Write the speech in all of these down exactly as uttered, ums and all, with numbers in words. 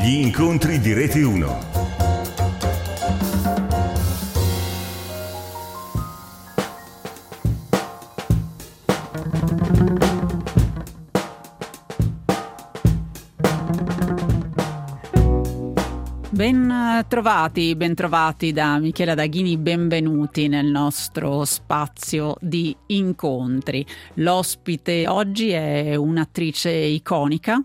Gli incontri di Rete uno. Ben trovati, ben trovati da Michela Daghini, benvenuti nel nostro spazio di incontri. L'ospite oggi è un'attrice iconica,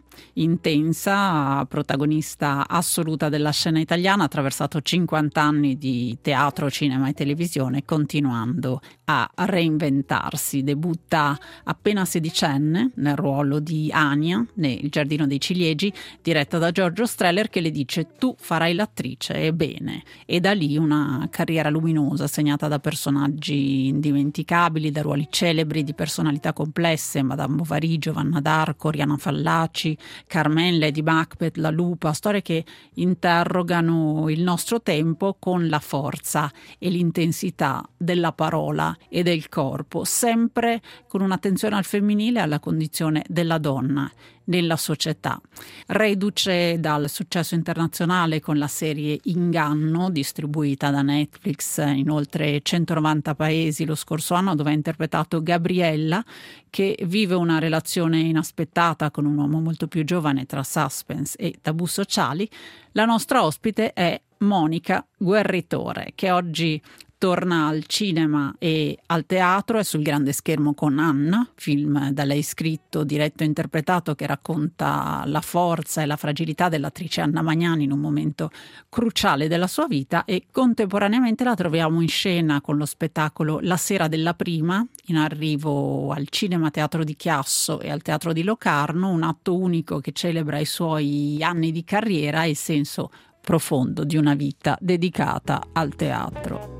intensa, protagonista assoluta della scena italiana, ha attraversato cinquanta anni di teatro, cinema e televisione, continuando a reinventarsi. Debutta appena sedicenne nel ruolo di Ania, nel Giardino dei Ciliegi, diretta da Giorgio Strehler, che le dice: tu farai l'attrice, e bene. E da lì una carriera luminosa segnata da personaggi indimenticabili, da ruoli celebri di personalità complesse: Madame Bovary, Giovanna d'Arco, Oriana Fallaci, Carmen, Lady Macbeth, La Lupa, storie che interrogano il nostro tempo con la forza e l'intensità della parola e del corpo, sempre con un'attenzione al femminile e alla condizione della donna nella società. Reduce dal successo internazionale con la serie Inganno, distribuita da Netflix in oltre centonovanta paesi lo scorso anno, dove ha interpretato Gabriella, che vive una relazione inaspettata con un uomo molto più giovane tra suspense e tabù sociali, la nostra ospite è Monica Guerritore, che oggi torna al cinema e al teatro. È sul grande schermo con Anna, film da lei scritto, diretto e interpretato, che racconta la forza e la fragilità dell'attrice Anna Magnani in un momento cruciale della sua vita, e contemporaneamente la troviamo in scena con lo spettacolo La Sera della Prima, in arrivo al Cinema Teatro di Chiasso e al Teatro di Locarno, un atto unico che celebra i suoi anni di carriera e il senso profondo di una vita dedicata al teatro.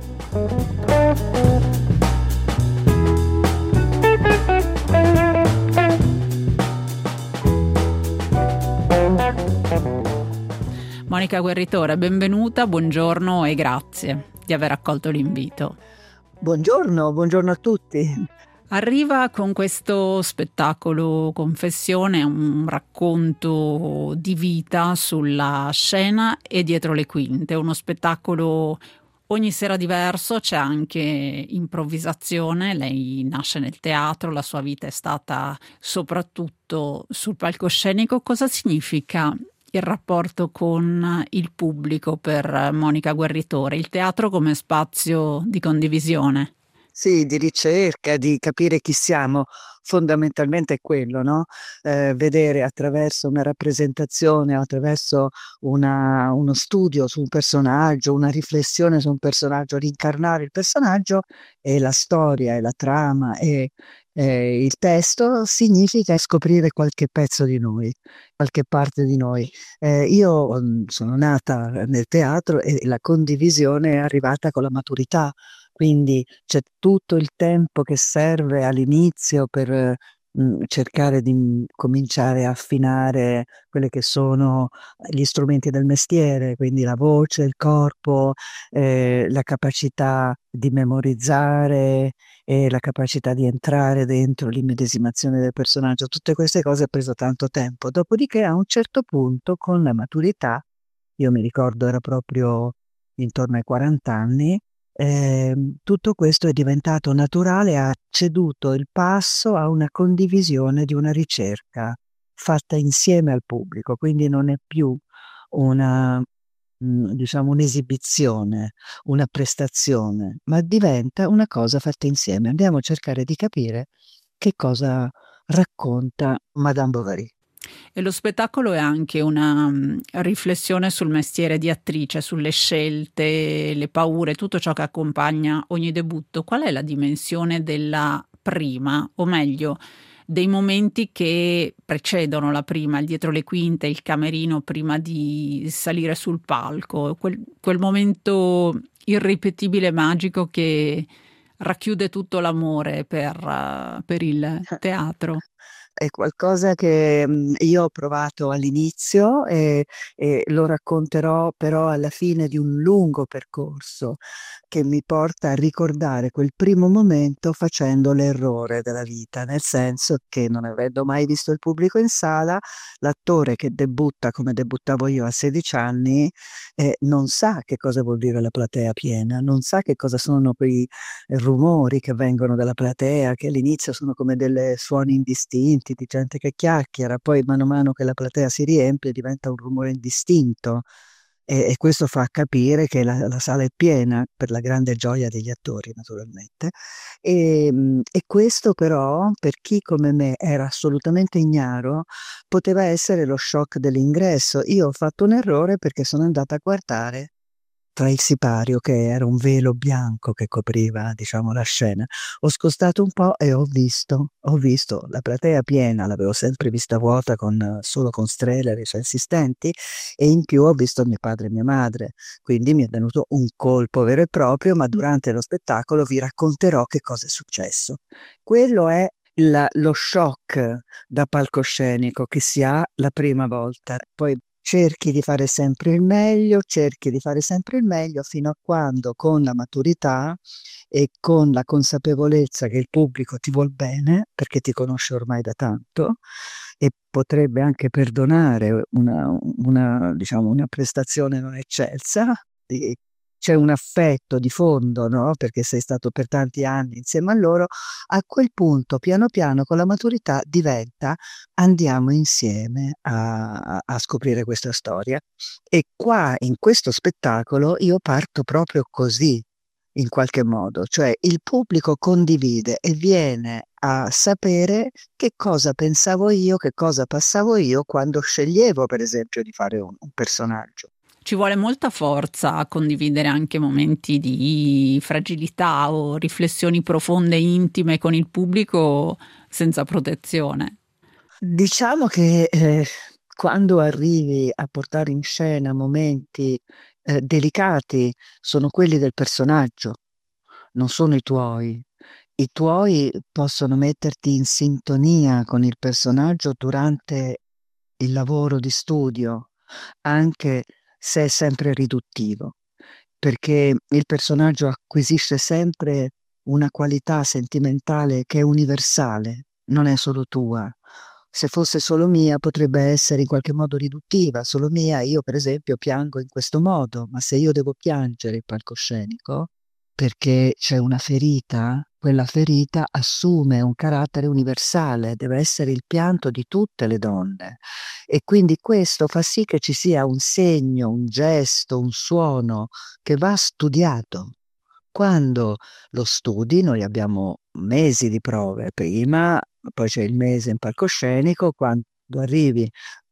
Monica Guerritore, benvenuta, buongiorno e grazie di aver accolto l'invito. Buongiorno, buongiorno a tutti. Arriva con questo spettacolo Confessione, un racconto di vita sulla scena e dietro le quinte, uno spettacolo ogni sera diverso, c'è anche improvvisazione. Lei nasce nel teatro, la sua vita è stata soprattutto sul palcoscenico. Cosa significa il rapporto con il pubblico per Monica Guerritore, il teatro come spazio di condivisione? Sì, di ricerca, di capire chi siamo, fondamentalmente è quello, no? Eh, vedere attraverso una rappresentazione, attraverso una, uno studio su un personaggio, una riflessione su un personaggio, rincarnare il personaggio e la storia e la trama e eh, il testo, significa scoprire qualche pezzo di noi, qualche parte di noi. Eh, io mm, sono nata nel teatro e la condivisione è arrivata con la maturità. Quindi c'è tutto il tempo che serve all'inizio per eh, mh, cercare di mh, cominciare a affinare quelli che sono gli strumenti del mestiere, quindi la voce, il corpo, eh, la capacità di memorizzare e la capacità di entrare dentro l'immedesimazione del personaggio. Tutte queste cose ha preso tanto tempo. Dopodiché, a un certo punto, con la maturità, io mi ricordo era proprio intorno ai quaranta anni, eh, tutto questo è diventato naturale, ha ceduto il passo a una condivisione di una ricerca fatta insieme al pubblico, quindi non è più una, mh, diciamo, un'esibizione, una prestazione, ma diventa una cosa fatta insieme. Andiamo a cercare di capire che cosa racconta Madame Bovary. E lo spettacolo è anche una um, riflessione sul mestiere di attrice, sulle scelte, le paure, tutto ciò che accompagna ogni debutto. Qual è la dimensione della prima, o meglio, dei momenti che precedono la prima, il dietro le quinte, il camerino prima di salire sul palco, quel, quel momento irripetibile, magico, che racchiude tutto l'amore per, uh, per il teatro? È qualcosa che mh, io ho provato all'inizio e, e lo racconterò però alla fine di un lungo percorso che mi porta a ricordare quel primo momento facendo l'errore della vita, nel senso che non avendo mai visto il pubblico in sala, l'attore che debutta come debuttavo io a sedici anni eh, non sa che cosa vuol dire la platea piena, non sa che cosa sono quei rumori che vengono dalla platea, che all'inizio sono come delle suoni indistinti di gente che chiacchiera, poi mano a mano che la platea si riempie diventa un rumore indistinto. E, e questo fa capire che la, la sala è piena per la grande gioia degli attori, naturalmente. E, mh, e questo però, per chi come me era assolutamente ignaro, poteva essere lo shock dell'ingresso. Io ho fatto un errore perché sono andata a guardare tra il sipario, che era un velo bianco che copriva, diciamo, la scena. Ho scostato un po' e ho visto, ho visto la platea piena, l'avevo sempre vista vuota con, solo con Strehler e i suoi assistenti, e in più ho visto mio padre e mia madre. Quindi mi è venuto un colpo vero e proprio, ma durante lo spettacolo vi racconterò che cosa è successo. Quello è la- lo shock da palcoscenico che si ha la prima volta. Poi cerchi di fare sempre il meglio, cerchi di fare sempre il meglio fino a quando con la maturità e con la consapevolezza che il pubblico ti vuol bene, perché ti conosce ormai da tanto e potrebbe anche perdonare una, una, diciamo, una prestazione non eccelsa, di- c'è un affetto di fondo, no? Perché sei stato per tanti anni insieme a loro, a quel punto, piano piano, con la maturità, diventa andiamo insieme a, a scoprire questa storia. E qua, in questo spettacolo, io parto proprio così, in qualche modo, cioè il pubblico condivide e viene a sapere che cosa pensavo io, che cosa passavo io quando sceglievo, per esempio, di fare un, un personaggio. Ci vuole molta forza a condividere anche momenti di fragilità o riflessioni profonde e intime con il pubblico senza protezione. Diciamo che eh, quando arrivi a portare in scena momenti eh, delicati, sono quelli del personaggio, non sono i tuoi. I tuoi possono metterti in sintonia con il personaggio durante il lavoro di studio, anche se è sempre riduttivo, perché il personaggio acquisisce sempre una qualità sentimentale che è universale, non è solo tua. Se fosse solo mia potrebbe essere in qualche modo riduttiva, solo mia, io per esempio piango in questo modo, ma se io devo piangere il palcoscenico perché c'è una ferita, quella ferita assume un carattere universale, deve essere il pianto di tutte le donne. E quindi questo fa sì che ci sia un segno, un gesto, un suono che va studiato. Quando lo studi, noi abbiamo mesi di prove prima, poi c'è il mese in palcoscenico, quando arrivi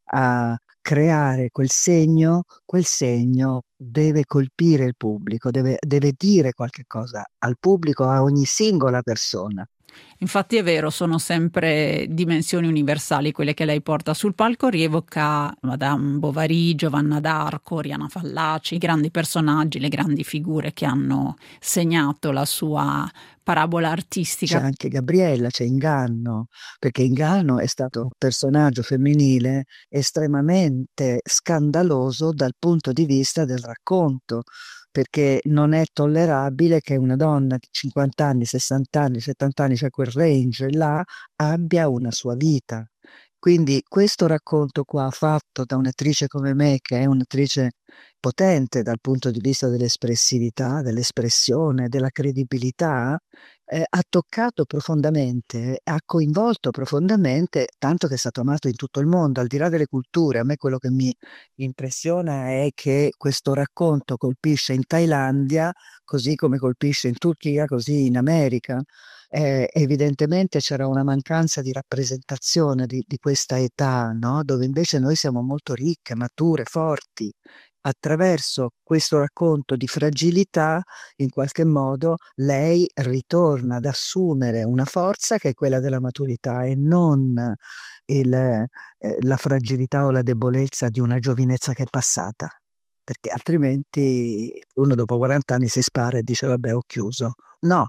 a creare quel segno, quel segno deve colpire il pubblico, deve, deve dire qualche cosa al pubblico, a ogni singola persona. Infatti è vero, sono sempre dimensioni universali quelle che lei porta sul palco, rievoca Madame Bovary, Giovanna d'Arco, Oriana Fallaci, i grandi personaggi, le grandi figure che hanno segnato la sua parabola C'è artistica. anche Gabriella, c'è Inganno, perché Inganno è stato un personaggio femminile estremamente scandaloso dal punto di vista del racconto, perché non è tollerabile che una donna di cinquanta anni, sessanta anni, settanta anni, cioè quel range là, abbia una sua vita. Quindi questo racconto qua, fatto da un'attrice come me, che è un'attrice potente dal punto di vista dell'espressività, dell'espressione, della credibilità, eh, ha toccato profondamente, ha coinvolto profondamente, tanto che è stato amato in tutto il mondo, al di là delle culture. A me quello che mi impressiona è che questo racconto colpisce in Thailandia, così come colpisce in Turchia, così in America. Eh, evidentemente c'era una mancanza di rappresentazione di, di questa età, no? Dove invece noi siamo molto ricche, mature, forti. Attraverso questo racconto di fragilità, in qualche modo, lei ritorna ad assumere una forza che è quella della maturità e non il, eh, la fragilità o la debolezza di una giovinezza che è passata. perché altrimenti uno dopo quaranta anni si spara e dice vabbè ho chiuso. No,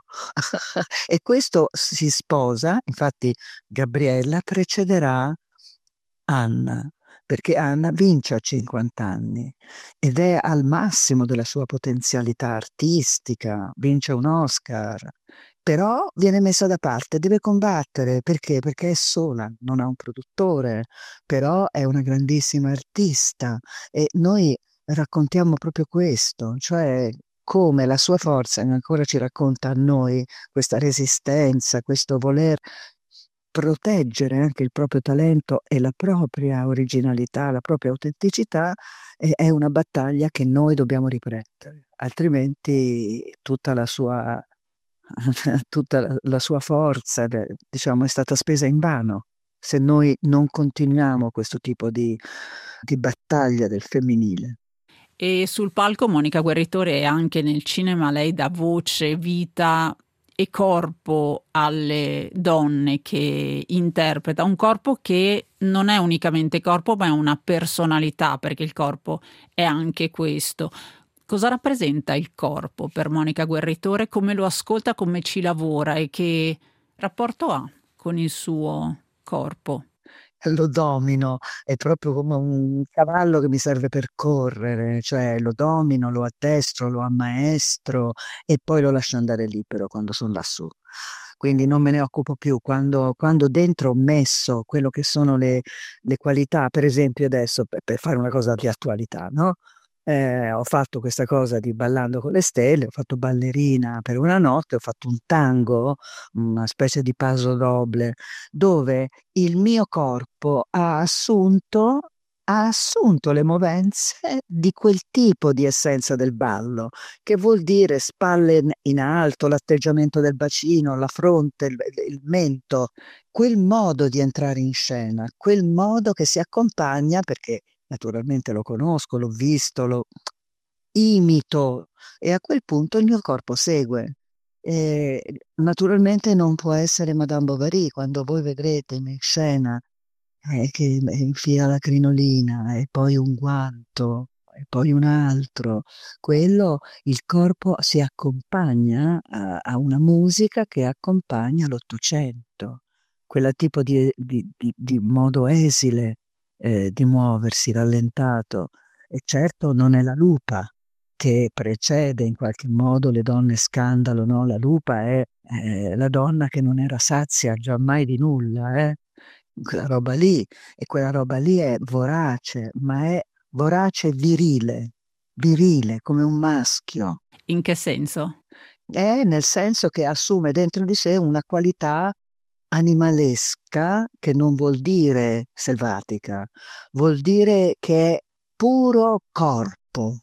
e questo si sposa, infatti Gabriella precederà Anna, perché Anna vince a cinquanta anni ed è al massimo della sua potenzialità artistica, vince un Oscar, però viene messa da parte, deve combattere, perché? Perché è sola, non ha un produttore, però è una grandissima artista e noi raccontiamo proprio questo, cioè come la sua forza ancora ci racconta a noi questa resistenza, questo voler proteggere anche il proprio talento e la propria originalità, la propria autenticità, è, è una battaglia che noi dobbiamo riprendere, altrimenti tutta la sua, tutta la, la sua forza, beh, diciamo, è stata spesa invano. Se noi non continuiamo questo tipo di, di battaglia del femminile. E sul palco Monica Guerritore e anche nel cinema lei dà voce, vita e corpo alle donne che interpreta, un corpo che non è unicamente corpo, ma è una personalità, perché il corpo è anche questo. Cosa rappresenta il corpo per Monica Guerritore? Come lo ascolta, come ci lavora e che rapporto ha con il suo corpo? Lo domino, è proprio come un cavallo che mi serve per correre, cioè lo domino, lo addestro, lo ammaestro e poi lo lascio andare libero quando sono lassù. Quindi non me ne occupo più. Quando, quando dentro ho messo quello che sono le, le qualità, per esempio adesso, per, per fare una cosa di attualità, no? Eh, ho fatto questa cosa di Ballando con le stelle, ho fatto ballerina per una notte, ho fatto un tango, una specie di paso doble, dove il mio corpo ha assunto, ha assunto le movenze di quel tipo di essenza del ballo, che vuol dire spalle in in alto, l'atteggiamento del bacino, la fronte, il, il mento, quel modo di entrare in scena, quel modo che si accompagna, perché naturalmente lo conosco, l'ho visto, lo imito e a quel punto il mio corpo segue. E naturalmente non può essere Madame Bovary quando voi vedrete in scena eh, che infila la crinolina e poi un guanto e poi un altro. Quello, il corpo si accompagna a, a una musica che accompagna l'Ottocento, quella tipo di, di- di- di modo esile eh, di muoversi, rallentato. E certo non è la lupa che precede in qualche modo le donne scandalo, no? La lupa è eh, la donna che non era sazia giammai di nulla, eh? Quella roba lì, e quella roba lì è vorace, ma è vorace virile, virile come un maschio. In che senso? È nel senso che assume dentro di sé una qualità animalesca che non vuol dire selvatica, vuol dire che è puro corpo.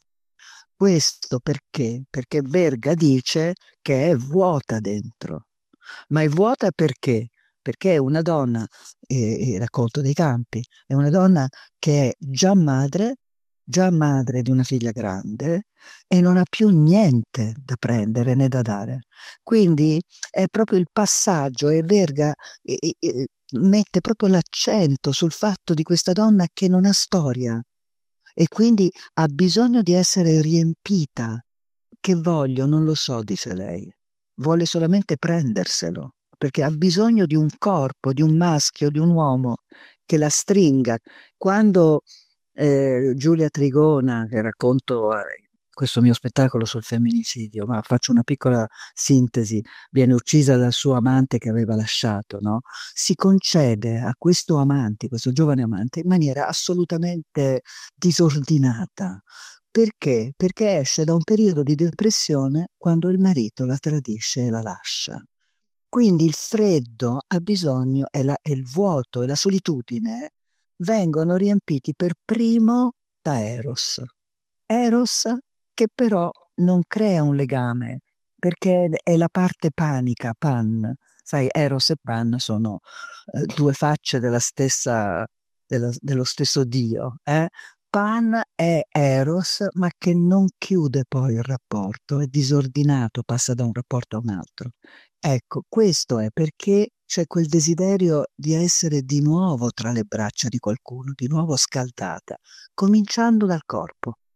Questo perché? Perché Verga dice che è vuota dentro. Ma è vuota perché? Perché è una donna, e, e racconto dei campi, è una donna che è già madre, già madre di una figlia grande e non ha più niente da prendere né da dare. Quindi è proprio il passaggio e Verga e- e- e mette proprio l'accento sul fatto di questa donna che non ha storia e quindi ha bisogno di essere riempita. Che voglio, non lo so, dice lei. Vuole solamente prenderselo, perché ha bisogno di un corpo, di un maschio, di un uomo che la stringa. Quando eh, Giulia Trigona, che racconto eh, questo mio spettacolo sul femminicidio, ma faccio una piccola sintesi, viene uccisa dal suo amante che aveva lasciato, no? Si concede a questo amante, questo giovane amante, in maniera assolutamente disordinata. Perché? Perché esce da un periodo di depressione quando il marito la tradisce e la lascia. Quindi il freddo ha bisogno e, la- e il vuoto e la solitudine vengono riempiti per primo da Eros. Eros che però non crea un legame perché è la parte panica, Pan. Sai, Eros e Pan sono eh, due facce della stessa, della- dello stesso Dio. eh? Pan è Eros, ma che non chiude poi il rapporto, è disordinato, passa da un rapporto a un altro. Ecco, questo è perché c'è quel desiderio di essere di nuovo tra le braccia di qualcuno, di nuovo scaldata, cominciando dal corpo.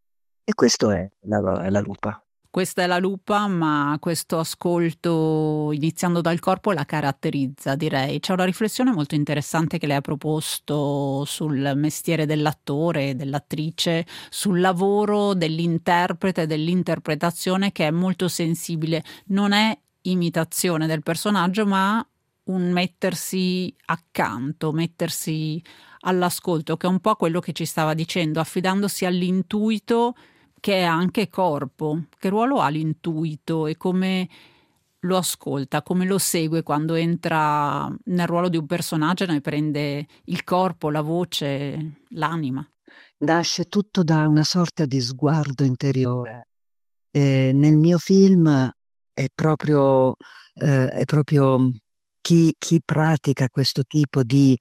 E questo è la, è la lupa. Questa è la lupa, ma questo ascolto, iniziando dal corpo, la caratterizza, direi. C'è una riflessione molto interessante che lei ha proposto sul mestiere dell'attore e dell'attrice, sul lavoro dell'interprete e dell'interpretazione, che è molto sensibile. Non è imitazione del personaggio, ma un mettersi accanto, mettersi all'ascolto, che è un po' quello che ci stava dicendo, affidandosi all'intuito che è anche corpo. Che ruolo ha l'intuito e come lo ascolta, come lo segue quando entra nel ruolo di un personaggio e ne prende il corpo, la voce, l'anima? Nasce tutto da una sorta di sguardo interiore. Eh, nel mio film è proprio, eh, è proprio chi, chi pratica questo tipo di,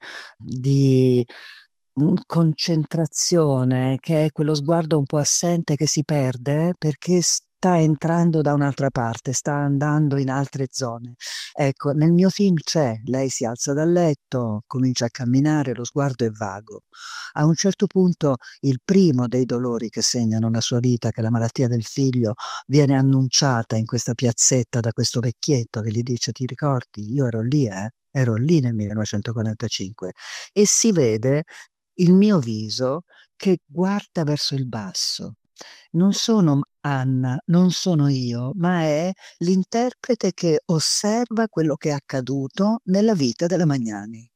di mm, concentrazione, che è quello sguardo un po' assente che si perde perché sta entrando da un'altra parte, sta andando in altre zone. Ecco, nel mio film c'è, lei si alza dal letto, comincia a camminare, lo sguardo è vago. A un certo punto il primo dei dolori che segnano la sua vita, che è la malattia del figlio, viene annunciata in questa piazzetta da questo vecchietto che gli dice: ti ricordi? Io ero lì, eh? Ero lì nel millenovecentoquarantacinque. E si vede il mio viso che guarda verso il basso. Non sono Anna, non sono io, ma è l'interprete che osserva quello che è accaduto nella vita della Magnani.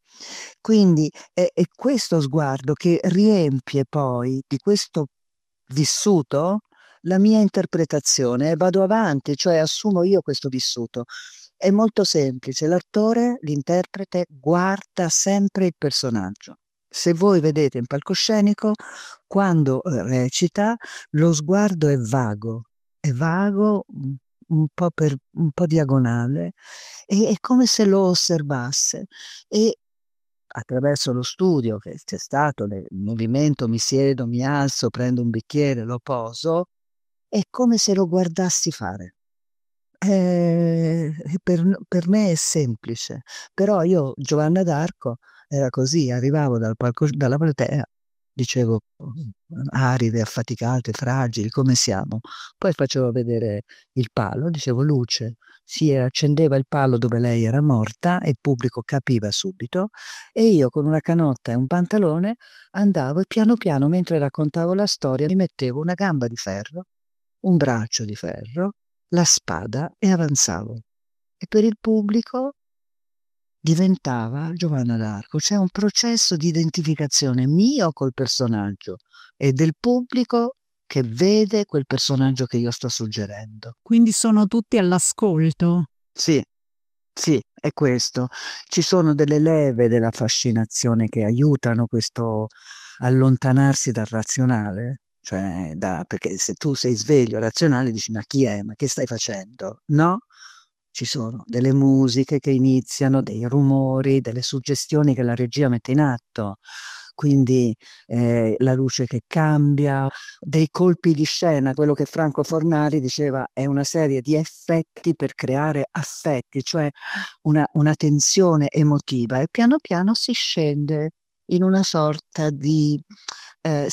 Quindi è, è questo sguardo che riempie poi di questo vissuto la mia interpretazione e vado avanti, cioè assumo io questo vissuto. È molto semplice, l'attore, l'interprete guarda sempre il personaggio. Se voi vedete in palcoscenico, quando eh, recita, lo sguardo è vago, è vago, un un po' per, un po' diagonale, e è come se lo osservasse. E attraverso lo studio che c'è stato, nel movimento, mi siedo, mi alzo, prendo un bicchiere, lo poso, è come se lo guardassi fare. Eh, per, per me è semplice, però io, Giovanna d'Arco, era così, arrivavo dal palco, dalla platea, dicevo aride, affaticate, fragili, come siamo? Poi facevo vedere il palo, dicevo luce, si accendeva il palo dove lei era morta e il pubblico capiva subito e io con una canotta e un pantalone andavo e piano piano mentre raccontavo la storia mi mettevo una gamba di ferro, un braccio di ferro, la spada e avanzavo. E per il pubblico diventava Giovanna d'Arco. C'è un processo di identificazione mio col personaggio e del pubblico che vede quel personaggio che io sto suggerendo. Quindi sono tutti all'ascolto. Sì, sì, è questo. Ci sono delle leve della fascinazione che aiutano questo allontanarsi dal razionale, cioè da, perché se tu sei sveglio, razionale, dici ma chi è? Ma che stai facendo? No? Ci sono delle musiche che iniziano, dei rumori, delle suggestioni che la regia mette in atto. Quindi eh, la luce che cambia, dei colpi di scena, quello che Franco Fornari diceva è una serie di effetti per creare affetti, cioè una, una tensione emotiva e piano piano si scende in una sorta di eh,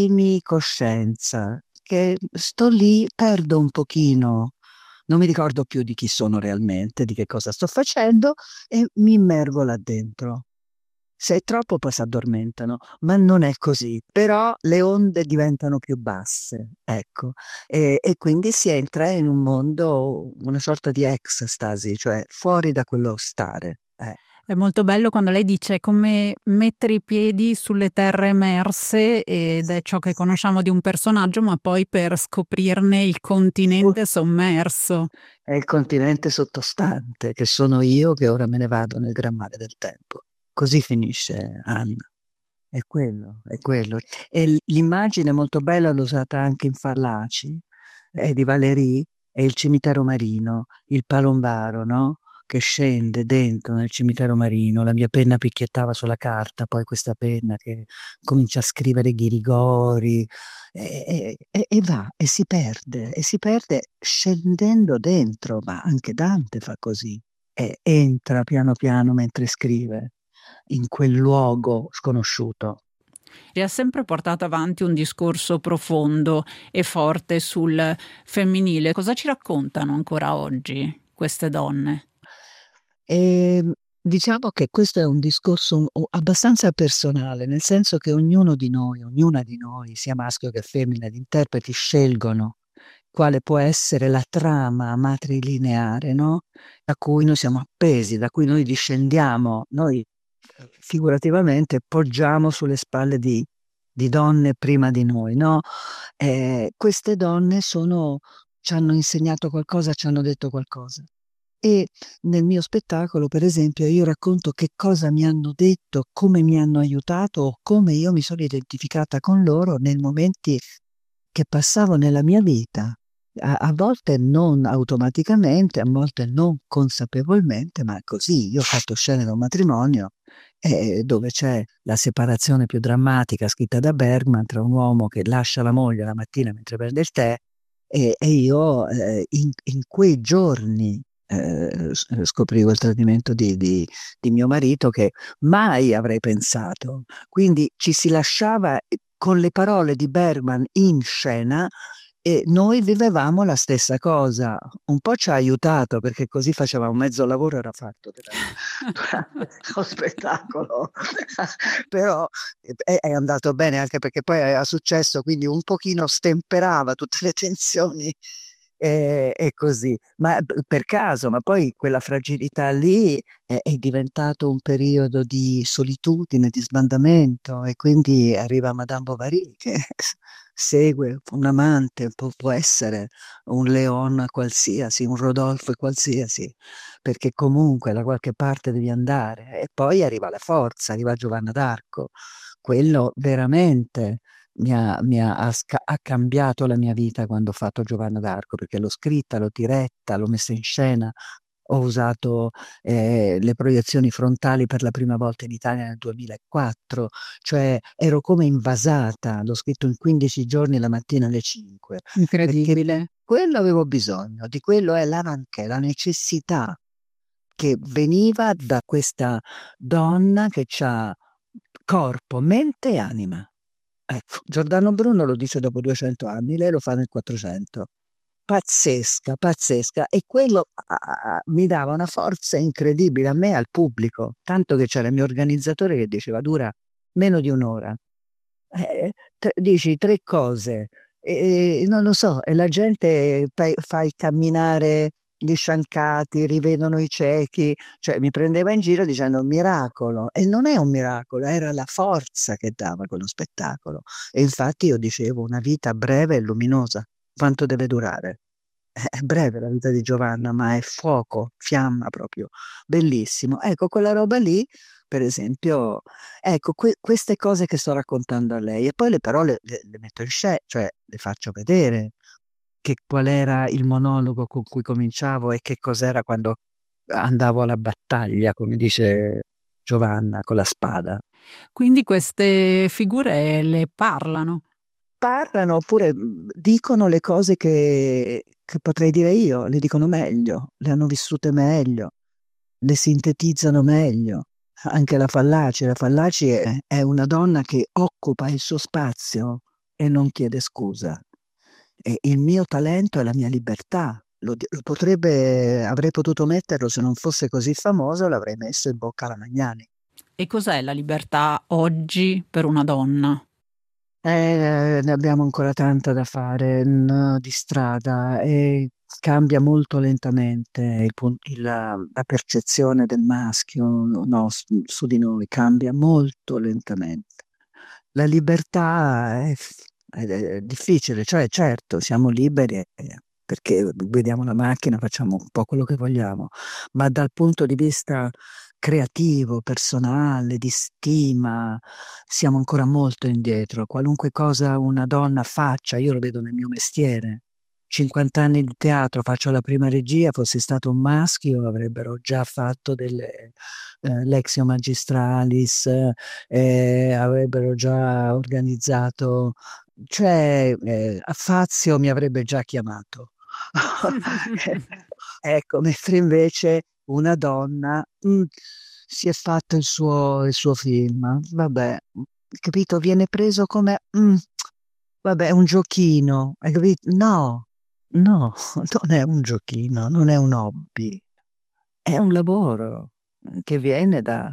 semi-coscienza che sto lì, perdo un pochino, non mi ricordo più di chi sono realmente, di che cosa sto facendo e mi immergo là dentro. Se è troppo poi si addormentano, ma non è così. Però le onde diventano più basse, ecco, e, e quindi si entra in un mondo, una sorta di ecstasy, cioè fuori da quello stare. Eh. È molto bello quando lei dice come mettere i piedi sulle terre emerse ed è ciò che conosciamo di un personaggio, ma poi per scoprirne il continente sommerso. È il continente sottostante, che sono io che ora me ne vado nel gran mare del tempo. Così finisce Anna. È quello, è quello. E l- l'immagine molto bella l'ho usata anche in Fallaci, è di Valéry, è il cimitero marino, il palombaro, no? Che scende dentro nel cimitero marino, la mia penna picchiettava sulla carta, poi questa penna che comincia a scrivere ghirigori e, e- e va e si perde, e si perde scendendo dentro, ma anche Dante fa così, e entra piano piano mentre scrive in quel luogo sconosciuto. e ha sempre portato avanti un discorso profondo e forte sul femminile. Cosa ci raccontano ancora oggi queste donne? Ehm, diciamo che questo è un discorso un o abbastanza personale, nel senso che ognuno di noi, ognuna di noi, sia maschio che femmina, gli interpreti scelgono quale può essere la trama matrilineare, no, da cui noi siamo appesi, da cui noi discendiamo. Noi, ehm, figurativamente poggiamo sulle spalle di di donne prima di noi, no, ehm, queste donne sono c'hanno insegnato qualcosa, c'hanno detto qualcosa. E nel mio spettacolo, per esempio, io racconto che cosa mi hanno detto, come mi hanno aiutato o come io mi sono identificata con loro nei momenti che passavo nella mia vita. A, a volte non automaticamente, a volte non consapevolmente, ma così. Io ho fatto scene da un matrimonio eh, dove c'è la separazione più drammatica scritta da Bergman tra un uomo che lascia la moglie la mattina mentre prende il tè e, e io eh, in, in quei giorni eh, s- scoprivo il tradimento di, di- di mio marito che mai avrei pensato. Quindi ci si lasciava eh, con le parole di Bergman in scena e noi vivevamo la stessa cosa. Un po' ci ha aiutato perché così facevamo mezzo lavoro era fatto durante, durante lo spettacolo. Però è, è andato bene anche perché poi era successo, quindi un pochino stemperava tutte le tensioni e, e così. Ma b- per caso, ma poi quella fragilità lì è, è diventato un periodo di solitudine, di sbandamento e quindi arriva Madame Bovary che segue un amante, può, può essere un Leon qualsiasi, un Rodolfo qualsiasi, perché comunque da qualche parte devi andare. E poi arriva la forza, arriva Giovanna d'Arco. Quello veramente mi ha, mi ha- ha sca- ha cambiato la mia vita quando ho fatto Giovanna d'Arco, perché l'ho scritta, l'ho diretta, l'ho messa in scena. Ho usato eh, le proiezioni frontali per la prima volta in Italia nel duemilaquattro, cioè ero come invasata, l'ho scritto in quindici giorni la mattina alle cinque, perché Incredibile. quello avevo bisogno, di quello è l'anche, la necessità che veniva da questa donna che ha corpo, mente e anima. Ecco, Giordano Bruno lo dice dopo duecento anni, lei lo fa nel quattrocento. Pazzesca, pazzesca. E quello ah, mi dava una forza incredibile a me e al pubblico, tanto che c'era il mio organizzatore che diceva dura meno di un'ora. Eh, tre- dici tre cose, e, non lo so, e la gente fai, fai camminare gli sciancati, rivedono i ciechi, cioè mi prendeva in giro dicendo un miracolo, e non è un miracolo, era la forza che dava quello spettacolo. E infatti io dicevo una vita breve e luminosa, quanto deve durare? È breve la vita di Giovanna, ma è fuoco, fiamma proprio, bellissimo. Ecco, quella roba lì, per esempio, ecco, que- queste cose che sto raccontando a lei, e poi le parole le, le metto in scena, cioè le faccio vedere che qual era il monologo con cui cominciavo e che cos'era quando andavo alla battaglia, come dice Giovanna, con la spada. Quindi queste figure le parlano. Parlano oppure mh, dicono le cose che, che potrei dire io, le dicono meglio, le hanno vissute meglio, le sintetizzano meglio. Anche la Fallaci, la Fallaci è, è una donna che occupa il suo spazio e non chiede scusa. E il mio talento è la mia libertà. Lo, di- lo potrebbe, avrei potuto metterlo se non fosse così famoso, l'avrei messo in bocca alla Magnani. E cos'è la libertà oggi per una donna? Eh, ne abbiamo ancora tanta da fare no, di strada e cambia molto lentamente il pun- il- la, la percezione del maschio no, su, su di noi, cambia molto lentamente. La libertà è, è- è difficile, cioè certo siamo liberi eh, perché guidiamo la macchina, facciamo un po' quello che vogliamo, ma dal punto di vista creativo, personale, di stima, siamo ancora molto indietro. Qualunque cosa una donna faccia, io lo vedo nel mio mestiere. cinquanta anni di teatro, faccio la prima regia, fossi stato un maschio avrebbero già fatto delle eh, Lexio Magistralis, eh, avrebbero già organizzato, cioè eh, a Fazio mi avrebbe già chiamato. Ecco, mentre invece una donna mm, si è fatto il suo, il suo film, vabbè, capito? Viene preso come, "Mm, vabbè, è un giochino, hai capito? No, no, non è un giochino, non è un hobby, è un lavoro che viene da,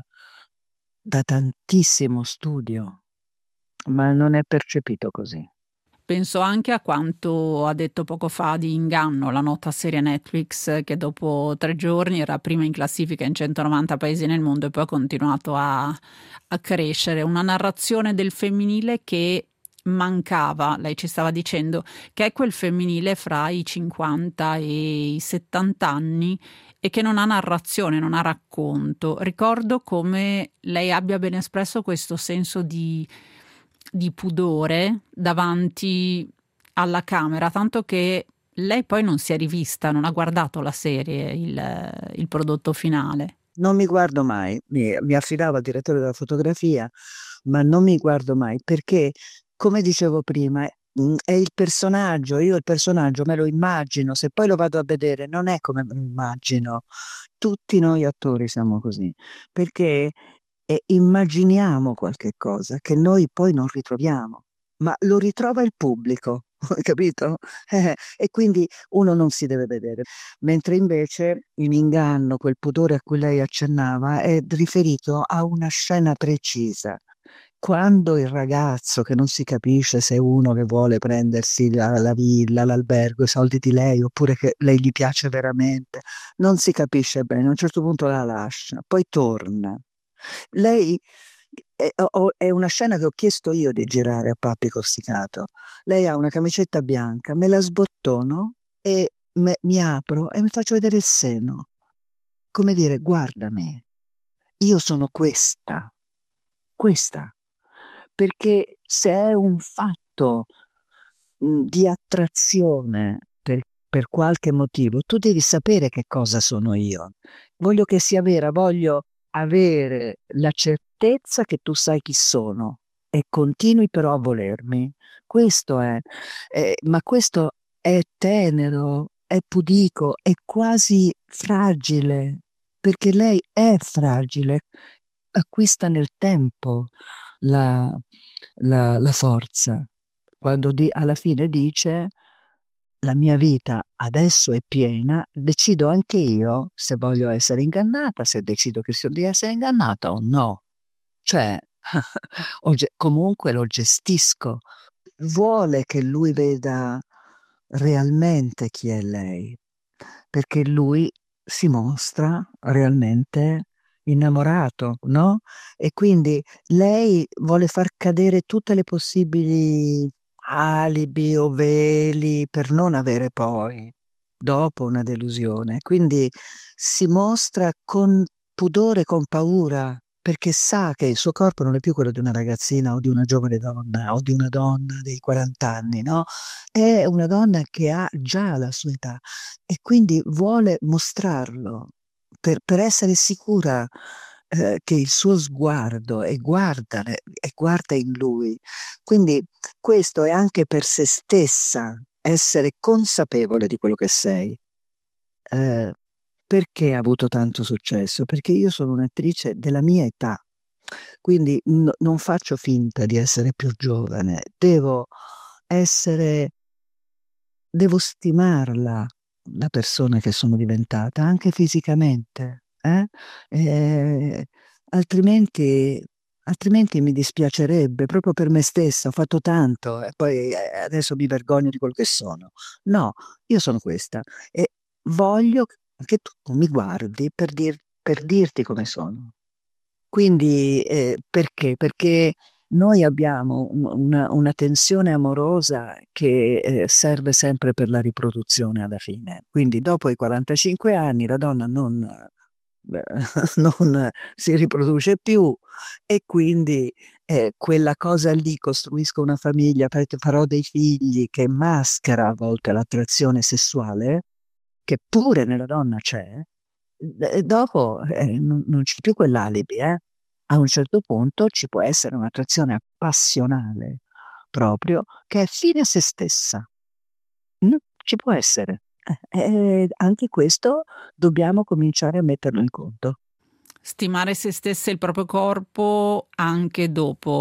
da tantissimo studio, ma non è percepito così. Penso anche a quanto ha detto poco fa di Inganno, la nota serie Netflix che dopo tre giorni era prima in classifica in centonovanta paesi nel mondo e poi ha continuato a, a crescere. Una narrazione del femminile che mancava, lei ci stava dicendo, che è quel femminile fra i cinquanta e i settanta anni e che non ha narrazione, non ha racconto. Ricordo come lei abbia ben espresso questo senso di di pudore davanti alla camera, tanto che lei poi non si è rivista, non ha guardato la serie, il, il prodotto finale. Non mi guardo mai, mi, mi affidavo al direttore della fotografia, ma non mi guardo mai perché, come dicevo prima, mm, è il personaggio, io il personaggio me lo immagino, se poi lo vado a vedere non è come me lo immagino. Tutti noi attori siamo così, perché eh, immaginiamo qualche cosa che noi poi non ritroviamo, ma lo ritrova il pubblico, capito? Eh, e quindi uno non si deve vedere. Mentre invece in Inganno quel pudore a cui lei accennava è riferito a una scena precisa. Quando il ragazzo, che non si capisce se è uno che vuole prendersi la, la villa, l'albergo, i soldi di lei, oppure che lei gli piace veramente, non si capisce bene, a un certo punto la lascia, poi torna. Lei è, ho- è una scena che ho chiesto io di girare a Pappi Corsicato. Lei ha una camicetta bianca, me la sbottono e me- mi apro e mi faccio vedere il seno. Come dire, guardami, io sono questa, questa. Perché se è un fatto mh, di attrazione per, per qualche motivo, tu devi sapere che cosa sono io. Voglio che sia vera, voglio avere la certezza che tu sai chi sono e continui però a volermi. Questo è, eh, ma questo è tenero, è pudico, è quasi fragile, perché lei è fragile, acquista nel tempo la, la- la forza. Quando di- alla fine dice la mia vita adesso è piena, decido anche io se voglio essere ingannata, se decido che sia di essere ingannata o no. Cioè, o ge- comunque lo gestisco. Vuole che lui veda realmente chi è lei, perché lui si mostra realmente innamorato, no? E quindi lei vuole far cadere tutte le possibili alibi o veli per non avere poi, dopo una delusione. Quindi si mostra con pudore, con paura, perché sa che il suo corpo non è più quello di una ragazzina o di una giovane donna o di una donna dei quaranta anni, no? È una donna che ha già la sua età e quindi vuole mostrarlo per, per essere sicura eh, che il suo sguardo e guarda, e guarda in lui. Quindi questo è anche per se stessa, essere consapevole di quello che sei. Eh, perché ha avuto tanto successo? Perché io sono un'attrice della mia età, quindi n- non faccio finta di essere più giovane, devo essere, devo stimarla, la persona che sono diventata, anche fisicamente, eh? Eh, altrimenti, altrimenti mi dispiacerebbe proprio per me stessa, ho fatto tanto e poi eh, adesso mi vergogno di quello che sono. No, io sono questa e voglio che tu mi guardi per dir- per dirti come sono. Quindi eh, perché? Perché noi abbiamo un- una, una tensione amorosa che eh, serve sempre per la riproduzione alla fine. Quindi dopo i quarantacinque anni la donna non, eh, non si riproduce più e quindi eh, quella cosa lì, costruisco una famiglia, poi farò dei figli, che maschera a volte l'attrazione sessuale, che pure nella donna c'è, e dopo eh, non, non c'è più quell'alibi, eh. A un certo punto ci può essere un'attrazione appassionale proprio che è fine a se stessa. Mm? Ci può essere. Eh, eh, anche questo dobbiamo cominciare a metterlo in conto. Stimare se stesse e il proprio corpo anche dopo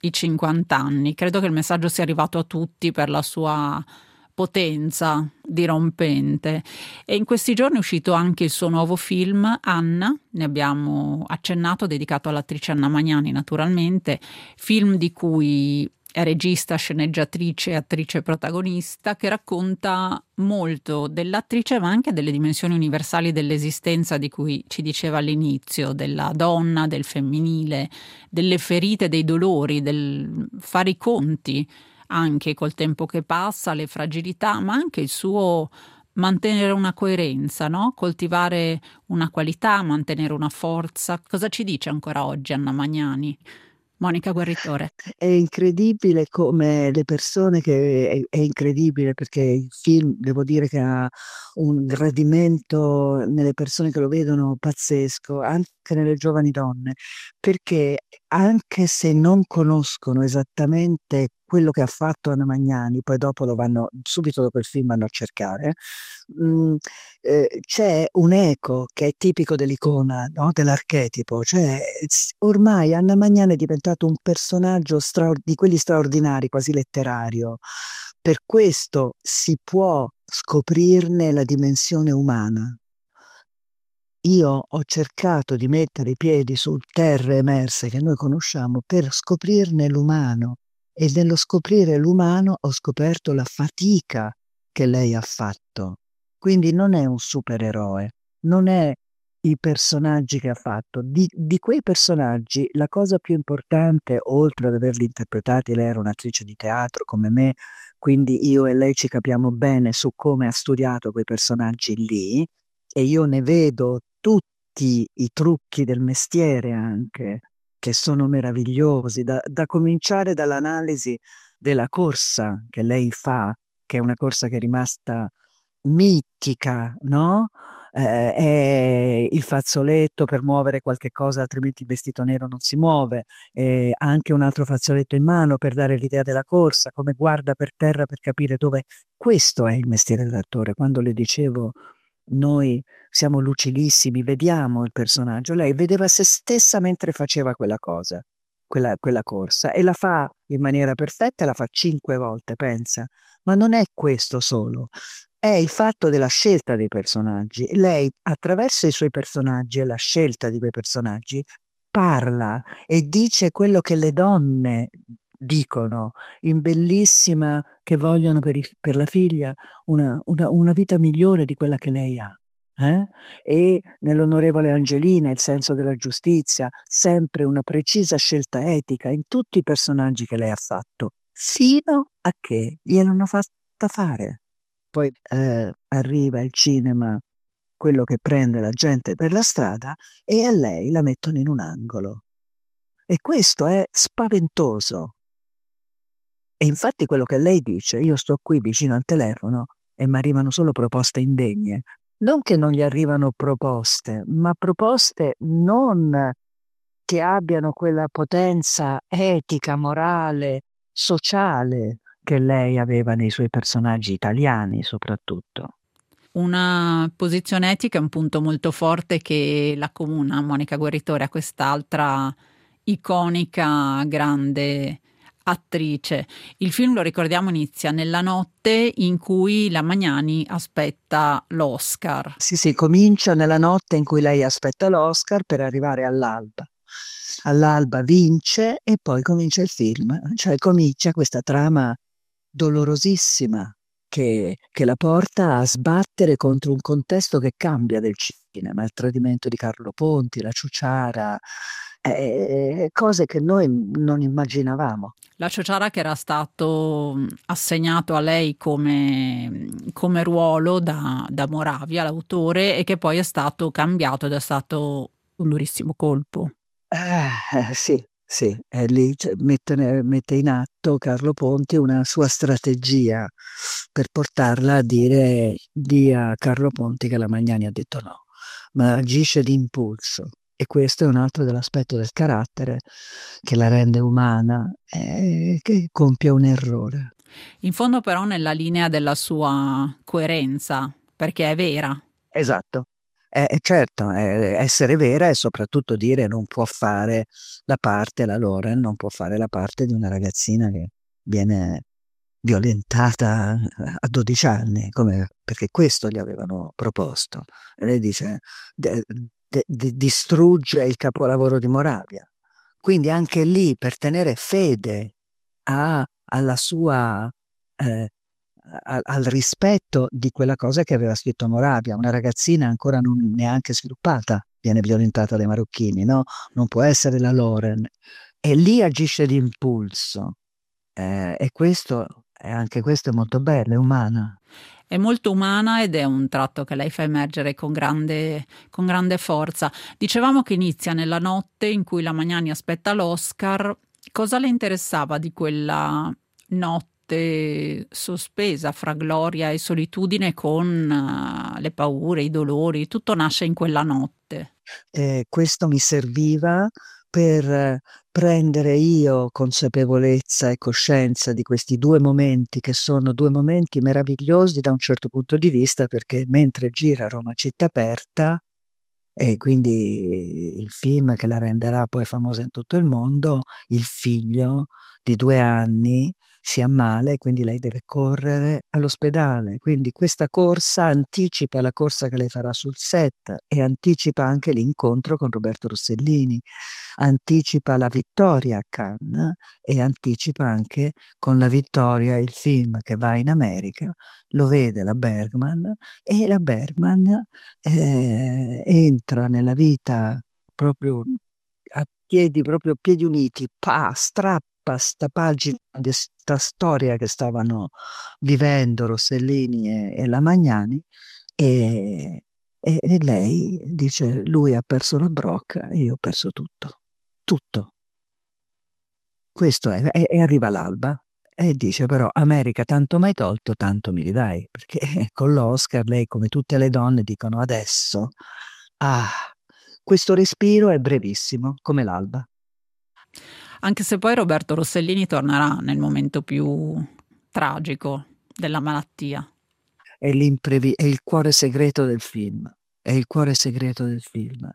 i cinquanta anni. Credo che il messaggio sia arrivato a tutti per la sua potenza dirompente. E in questi giorni è uscito anche il suo nuovo film Anna, ne abbiamo accennato, dedicato all'attrice Anna Magnani naturalmente, film di cui è regista, sceneggiatrice e attrice protagonista, che racconta molto dell'attrice ma anche delle dimensioni universali dell'esistenza di cui ci diceva all'inizio, della donna, del femminile, delle ferite, dei dolori, del fare i conti anche col tempo che passa, le fragilità, ma anche il suo mantenere una coerenza, no? Coltivare una qualità, mantenere una forza. Cosa ci dice ancora oggi Anna Magnani? Monica Guerritore. È incredibile come le persone che è, è incredibile perché il film, devo dire che ha un gradimento nelle persone che lo vedono pazzesco, anche nelle giovani donne, perché anche se non conoscono esattamente quello che ha fatto Anna Magnani, poi dopo lo vanno, subito dopo il film vanno a cercare, mh, eh, c'è un eco che è tipico dell'icona, no? Dell'archetipo, cioè s- ormai Anna Magnani è diventato un personaggio straor- di quelli straordinari, quasi letterario. Per questo si può scoprirne la dimensione umana. Io ho cercato di mettere i piedi su terre emerse che noi conosciamo per scoprirne l'umano e nello scoprire l'umano ho scoperto la fatica che lei ha fatto. Quindi non è un supereroe, non è i personaggi che ha fatto. Di, di quei personaggi la cosa più importante, oltre ad averli interpretati, lei era un'attrice di teatro come me, quindi io e lei ci capiamo bene su come ha studiato quei personaggi lì, e io ne vedo tutti i trucchi del mestiere anche, che sono meravigliosi, da, da cominciare dall'analisi della corsa che lei fa, che è una corsa che è rimasta mitica, no? Eh, è il fazzoletto per muovere qualche cosa, altrimenti il vestito nero non si muove, eh, anche un altro fazzoletto in mano per dare l'idea della corsa, come guarda per terra per capire dove. Questo è il mestiere dell'attore. Quando le dicevo noi siamo lucilissimi, vediamo il personaggio. Lei vedeva se stessa mentre faceva quella cosa, quella, quella corsa, e la fa in maniera perfetta, la fa cinque volte, pensa. Ma non è questo solo, è il fatto della scelta dei personaggi. Lei, attraverso i suoi personaggi e la scelta di quei personaggi, parla e dice quello che le donne dicono in Bellissima, che vogliono per, i- per la figlia una, una- una vita migliore di quella che lei ha. eh? E nell'Onorevole Angelina, il senso della giustizia, sempre una precisa scelta etica in tutti i personaggi che lei ha fatto, fino a che gliel'hanno fatta fare. Poi eh, arriva il cinema, quello che prende la gente per la strada, e a lei la mettono in un angolo. E questo è spaventoso. E infatti quello che lei dice, io sto qui vicino al telefono e mi arrivano solo proposte indegne. Non che non gli arrivano proposte, ma proposte non che abbiano quella potenza etica, morale, sociale che lei aveva nei suoi personaggi italiani soprattutto. Una posizione etica è un punto molto forte che la accomuna Monica Guerritore a quest'altra iconica grande attrice. Il film, lo ricordiamo, inizia nella notte in cui la Magnani aspetta l'Oscar. Sì, sì, comincia nella notte in cui lei aspetta l'Oscar per arrivare all'alba. All'alba vince e poi comincia il film, cioè comincia questa trama dolorosissima che, che la porta a sbattere contro un contesto che cambia del cinema, il tradimento di Carlo Ponti, la ciuciara, eh, cose che noi non immaginavamo. La Ciociara, che era stato mh, assegnato a lei come, come ruolo da, da Moravia, l'autore, e che poi è stato cambiato ed è stato un durissimo colpo. Eh, sì, sì, è lì, cioè, mette, mette in atto Carlo Ponti una sua strategia per portarla a dire di a Carlo Ponti che la Magnani ha detto no, ma agisce di impulso. E questo è un altro dell'aspetto del carattere che la rende umana e che compie un errore. In fondo però nella linea della sua coerenza, perché è vera. Esatto. Eh, eh, certo, eh, essere vera e soprattutto dire non può fare la parte, la Lauren non può fare la parte di una ragazzina che viene violentata a dodici anni, come- perché questo gli avevano proposto. E lei dice, "De- de- de- distrugge il capolavoro di Moravia." Quindi anche lì, per tenere fede a- alla sua, eh, a- al rispetto di quella cosa che aveva scritto Moravia, una ragazzina ancora non neanche sviluppata, viene violentata dai marocchini, no? Non può essere la Lauren. E lì agisce d'impulso. Eh, e questo, e anche questo è molto bello, è umana. È molto umana ed è un tratto che lei fa emergere con grande, con grande forza. Dicevamo che inizia nella notte in cui la Magnani aspetta l'Oscar. Cosa le interessava di quella notte sospesa fra gloria e solitudine con eh, le paure, i dolori? Tutto nasce in quella notte. Eh, questo mi serviva per eh, prendere io consapevolezza e coscienza di questi due momenti, che sono due momenti meravigliosi da un certo punto di vista, perché mentre gira Roma città aperta, e quindi il film che la renderà poi famosa in tutto il mondo, il figlio di due anni si ammala e quindi lei deve correre all'ospedale. Quindi questa corsa anticipa la corsa che lei farà sul set e anticipa anche l'incontro con Roberto Rossellini, anticipa la vittoria a Cannes e anticipa anche con la vittoria il film che va in America, lo vede la Bergman e la Bergman eh, entra nella vita proprio a piedi, proprio a piedi uniti, pa, strappa sta pagina di sta storia che stavano vivendo Rossellini e, e la Magnani e, e- e lei dice, lui ha perso la brocca e io ho perso tutto, tutto. Questo è, e, e arriva l'alba e dice però America tanto mai tolto, tanto mi ridai, perché con l'Oscar lei come tutte le donne dicono adesso, ah, questo respiro è brevissimo, come l'alba. Anche se poi Roberto Rossellini tornerà nel momento più tragico della malattia. È l'imprevi- è il cuore segreto del film. È il cuore segreto del film.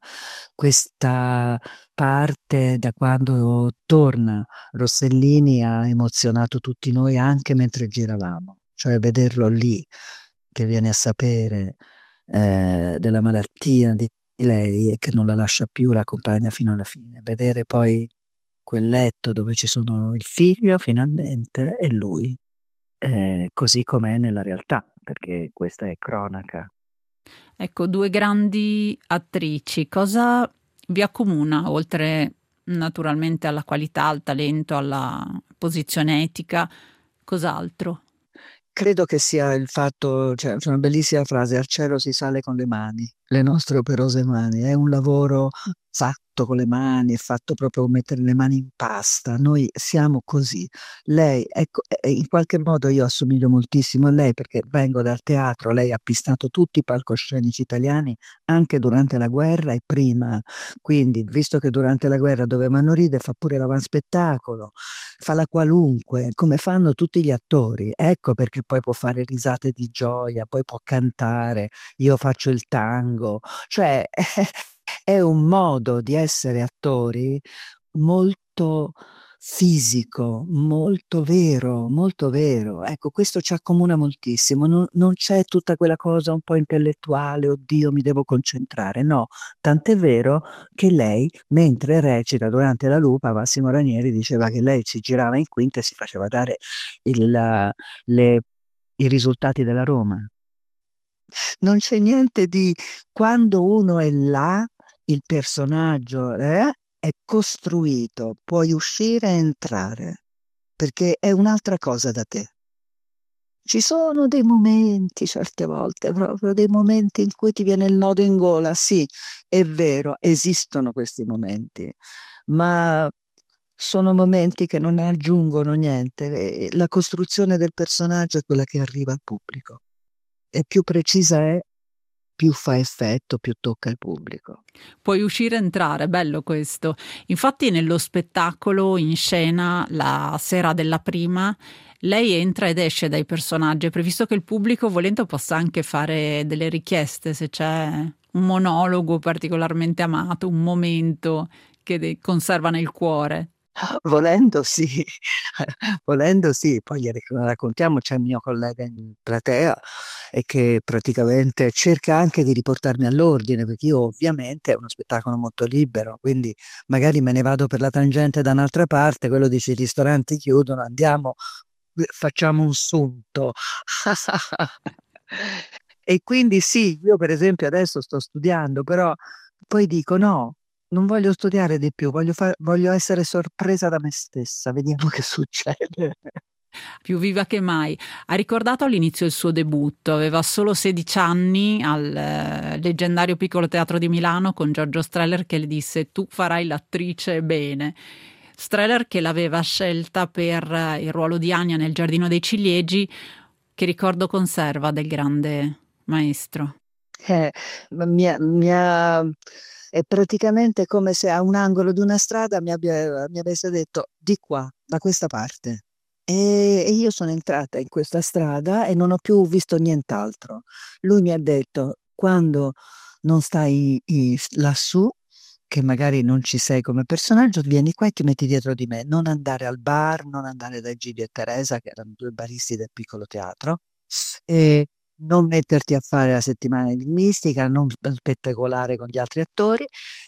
Questa parte da quando torna Rossellini ha emozionato tutti noi anche mentre giravamo, cioè vederlo lì che viene a sapere eh, della malattia di lei e che non la lascia più, la accompagna fino alla fine. Vedere poi quel letto dove ci sono il figlio finalmente e lui eh, così com'è nella realtà, perché questa è cronaca. Ecco, due grandi attrici, cosa vi accomuna oltre naturalmente alla qualità, al talento, alla posizione etica, cos'altro? Credo che sia il fatto, cioè, c'è una bellissima frase, al cielo si sale con le mani, le nostre operose mani, è un lavoro fatto con le mani, è fatto proprio con mettere le mani in pasta, noi siamo così. Lei, ecco, eh, in qualche modo io assomiglio moltissimo a lei perché vengo dal teatro, lei ha pistato tutti i palcoscenici italiani anche durante la guerra e prima, quindi visto che durante la guerra dovevano ridere, fa pure l'avanspettacolo, fa la qualunque, come fanno tutti gli attori. Ecco perché poi può fare risate di gioia, poi può cantare, io faccio il tango, cioè è un modo di essere attori molto fisico, molto vero, molto vero. Ecco, questo ci accomuna moltissimo. Non, non c'è tutta quella cosa un po' intellettuale, oddio, mi devo concentrare. No, tant'è vero che lei, mentre recita durante la Lupa, Massimo Ranieri diceva che lei si girava in quinta e si faceva dare il- la- le- i risultati della Roma. Non c'è niente di quando uno è là, il personaggio eh, è costruito, puoi uscire e entrare, perché è un'altra cosa da te. Ci sono dei momenti, certe volte, proprio dei momenti in cui ti viene il nodo in gola. Sì, è vero, esistono questi momenti, ma sono momenti che non aggiungono niente. E la costruzione del personaggio è quella che arriva al pubblico. E più precisa è, più fa effetto, più tocca il pubblico. Puoi uscire e entrare, bello questo. Infatti nello spettacolo in scena la sera della prima lei entra ed esce dai personaggi, è previsto che il pubblico volendo possa anche fare delle richieste se c'è un monologo particolarmente amato, un momento che de- conserva nel cuore? Volendo sì, volendo sì, poi gliene raccontiamo, c'è il mio collega in platea e che praticamente cerca anche di riportarmi all'ordine, perché io ovviamente è uno spettacolo molto libero, quindi magari me ne vado per la tangente da un'altra parte, quello dice i ristoranti chiudono, andiamo, facciamo un sunto. E quindi sì, io per esempio adesso sto studiando, però poi dico no, non voglio studiare di più, voglio, fa- voglio essere sorpresa da me stessa, vediamo che succede. Più viva che mai. Ha ricordato all'inizio il suo debutto, aveva solo sedici anni al eh, leggendario Piccolo Teatro di Milano con Giorgio Streller che le disse tu farai l'attrice bene. Streller che l'aveva scelta per eh, il ruolo di Anya nel Giardino dei Ciliegi, che ricordo conserva del grande maestro. Eh, ma mi ha- mi ha- è praticamente come se a un angolo di una strada mi abbia, mi avesse detto di qua, da questa parte. E, e io sono entrata in questa strada e non ho più visto nient'altro. Lui mi ha detto, quando non stai i- lassù, che magari non ci sei come personaggio, vieni qua e ti metti dietro di me. Non andare al bar, non andare da Gigi e Teresa, che erano due baristi del piccolo teatro, e non metterti a fare la settimana di mistica, non spettacolare con gli altri attori,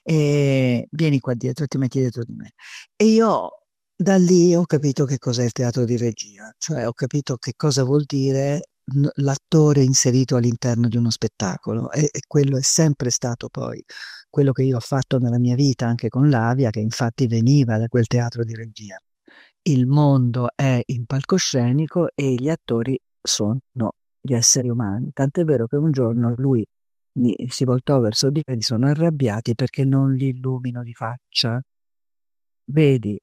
e vieni qua dietro e ti metti dietro di me. E io da lì ho capito che cos'è il teatro di regia, cioè ho capito che cosa vuol dire n- l'attore inserito all'interno di uno spettacolo e, e quello è sempre stato poi quello che io ho fatto nella mia vita anche con l'Avia, che infatti veniva da quel teatro di regia. Il mondo è in palcoscenico e gli attori sono gli esseri umani, tant'è vero che un giorno lui mi, si voltò verso di me e sono arrabbiati perché non li illumino di faccia. Vedi,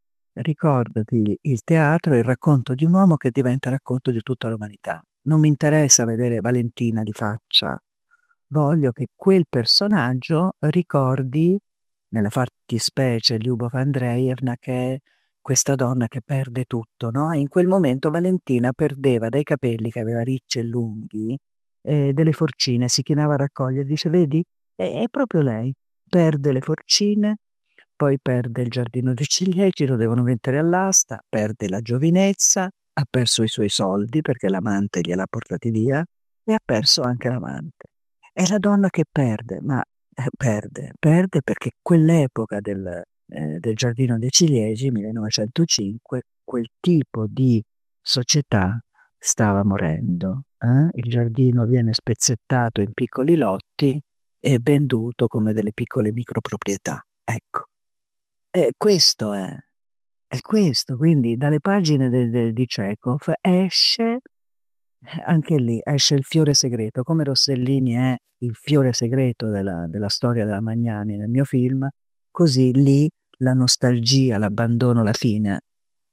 ricordati, il teatro è il racconto di un uomo che diventa racconto di tutta l'umanità. Non mi interessa vedere Valentina di faccia, voglio che quel personaggio ricordi, nella fattispecie Lyubov Andreevna, che è questa donna che perde tutto, no? E in quel momento Valentina perdeva dai capelli che aveva ricci e lunghi, eh, delle forcine, si chinava a raccogliere, dice, vedi, è, è proprio lei, perde le forcine, poi perde il giardino dei ciliegi, lo devono mettere all'asta, perde la giovinezza, ha perso i suoi soldi perché l'amante gliel'ha portati via e ha perso anche l'amante. È la donna che perde, ma eh, perde, perde perché quell'epoca del, eh, del Giardino dei Ciliegi, millenovecentocinque, quel tipo di società stava morendo. eh? Il giardino viene spezzettato in piccoli lotti e venduto come delle piccole microproprietà. Ecco, e questo è, è questo, quindi dalle pagine de- de- di Chekhov esce anche lì esce il fiore segreto, come Rossellini è il fiore segreto della, della storia della Magnani nel mio film, così lì la nostalgia, l'abbandono, la fine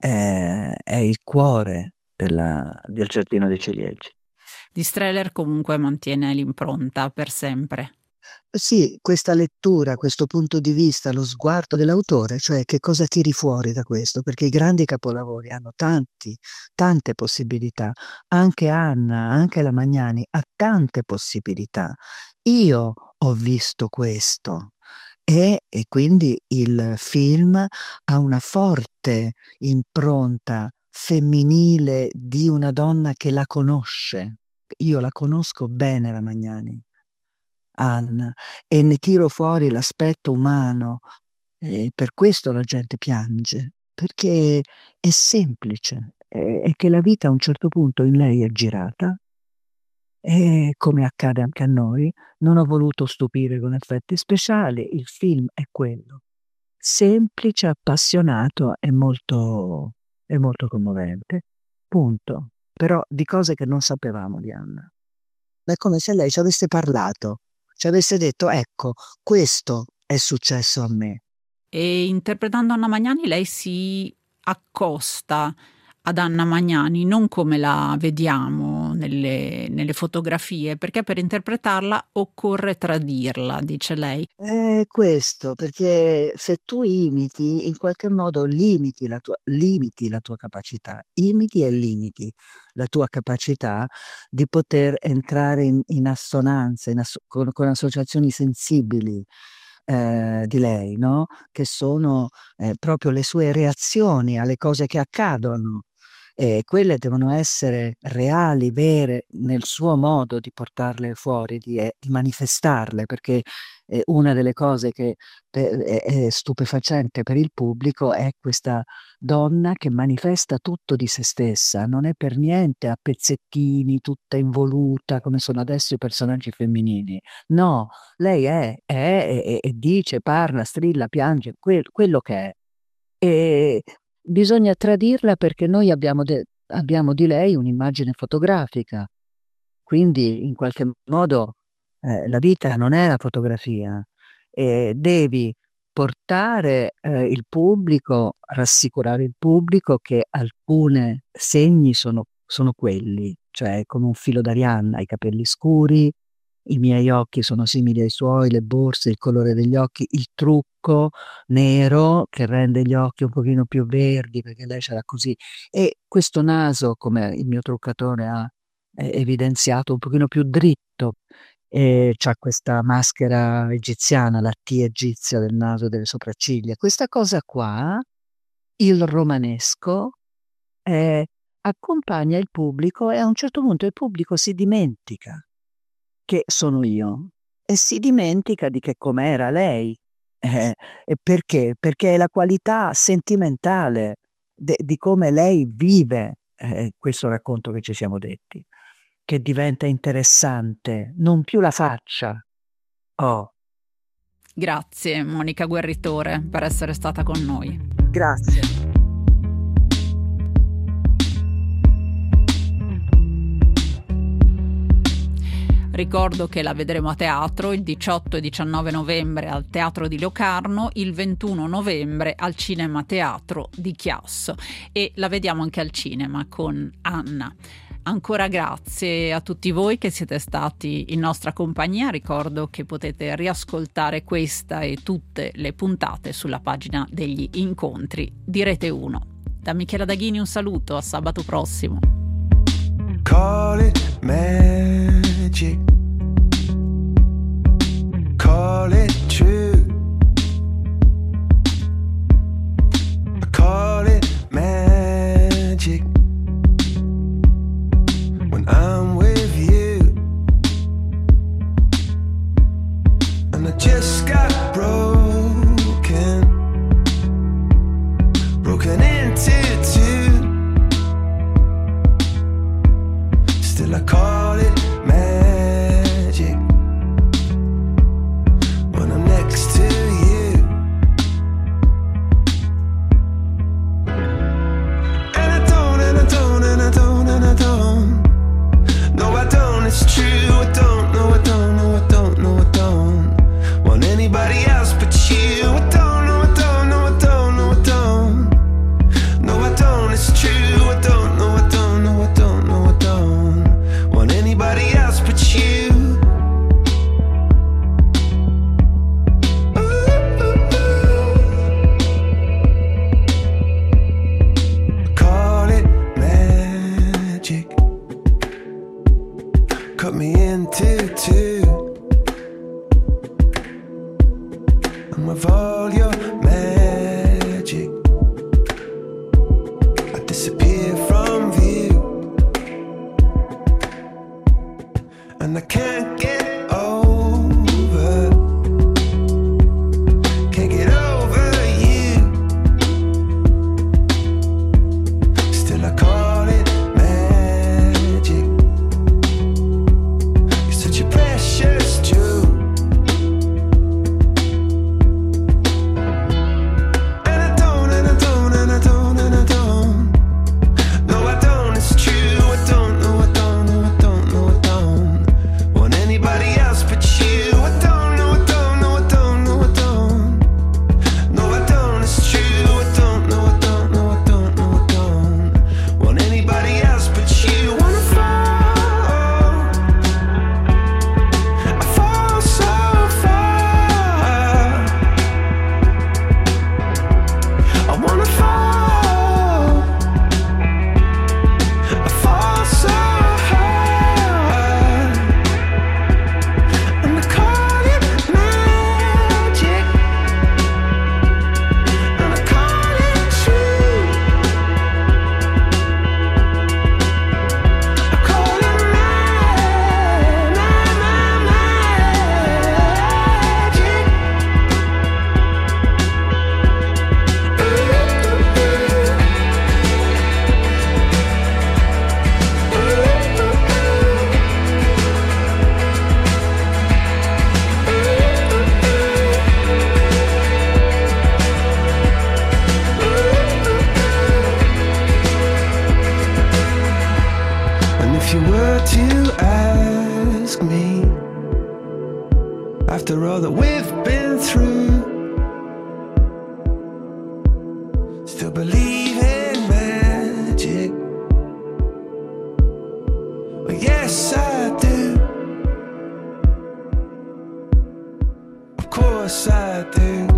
è, è il cuore della- del Giardino dei Ciliegi. Di Streller comunque mantiene l'impronta per sempre. Sì, questa lettura, questo punto di vista, lo sguardo dell'autore, cioè che cosa tiri fuori da questo? Perché i grandi capolavori hanno tanti, tante possibilità. Anche Anna, anche la Magnani ha tante possibilità. Io ho visto questo e, e quindi il film ha una forte impronta femminile di una donna che la conosce. Io la conosco bene, la Magnani. Anna, e ne tiro fuori l'aspetto umano. E per questo la gente piange, perché è semplice, è, è che la vita a un certo punto in lei è girata e come accade anche a noi, non ho voluto stupire con effetti speciali, il film è quello, semplice, appassionato e molto, e molto commovente, punto. Però di cose che non sapevamo di Anna. È come se lei ci avesse parlato, ci avesse detto, ecco, questo è successo a me. E interpretando Anna Magnani lei si accosta ad Anna Magnani non come la vediamo nelle, nelle fotografie, perché per interpretarla occorre tradirla, dice lei. È questo, perché se tu imiti, in qualche modo limiti la tua, limiti la tua capacità, imiti e limiti la tua capacità di poter entrare in, in assonanza, in asso- con, con associazioni sensibili eh, di lei, no? Che sono eh, proprio le sue reazioni alle cose che accadono. E quelle devono essere reali, vere, nel suo modo di portarle fuori, di, eh, di manifestarle, perché eh, una delle cose che per- è, è stupefacente per il pubblico è questa donna che manifesta tutto di se stessa, non è per niente a pezzettini, tutta involuta come sono adesso i personaggi femminili. No, lei è, è e, e dice, parla, strilla, piange, quel- quello che è. E bisogna tradirla perché noi abbiamo, de- abbiamo di lei un'immagine fotografica, quindi in qualche modo eh, la vita non è la fotografia e devi portare eh, il pubblico, rassicurare il pubblico che alcuni segni sono, sono quelli, cioè come un filo d'Arianna, i capelli scuri, i miei occhi sono simili ai suoi, le borse, il colore degli occhi, il trucco nero che rende gli occhi un pochino più verdi perché lei ce l'ha così e questo naso, come il mio truccatore ha eh, evidenziato, un pochino più dritto e c'ha questa maschera egiziana, la T egizia del naso e delle sopracciglia. Questa cosa qua, il romanesco, eh, accompagna il pubblico e a un certo punto il pubblico si dimentica che sono io e si dimentica di che com'era lei. Eh, e perché? Perché è la qualità sentimentale de- di come lei vive eh, questo racconto che ci siamo detti, che diventa interessante, non più la faccia. Oh, Grazie Monica Guerritore per essere stata con noi. grazie. Ricordo che la vedremo a teatro il diciotto e diciannove novembre al Teatro di Locarno, il ventuno novembre al Cinema Teatro di Chiasso e la vediamo anche al cinema con Anna. Ancora grazie a tutti voi che siete stati in nostra compagnia. Ricordo che potete riascoltare questa e tutte le puntate sulla pagina degli incontri di Rete uno. Da Michela Daghini un saluto, a sabato prossimo. Call it magic, call it true, call it magic when I'm with you. And I just got broken, broken into two. Still I call it magic when I'm next to you. And I don't, and I don't, and I don't, and I don't. No, I don't, it's true, I don't, no, I don't, no, I don't, no, I don't want anybody else but you. I don't, no, I don't, no, I don't, no, I don't. No, I don't, it's true, I don't, no, I don't, no, I don't, no, I don't want anybody else but you. Ooh, ooh, ooh. Call it magic, cut me into two. And with all your magic, I disappear from view. And I can't get over, can't get over you. Still I call it magic. You're such a precious jewel. And I don't, and I don't, and I don't, and I don't. No, I don't, it's true, I don't, no, I don't, no, I don't, no, I don't want all that we've been through. Still believe in magic. Well, yes, I do. Of course I do.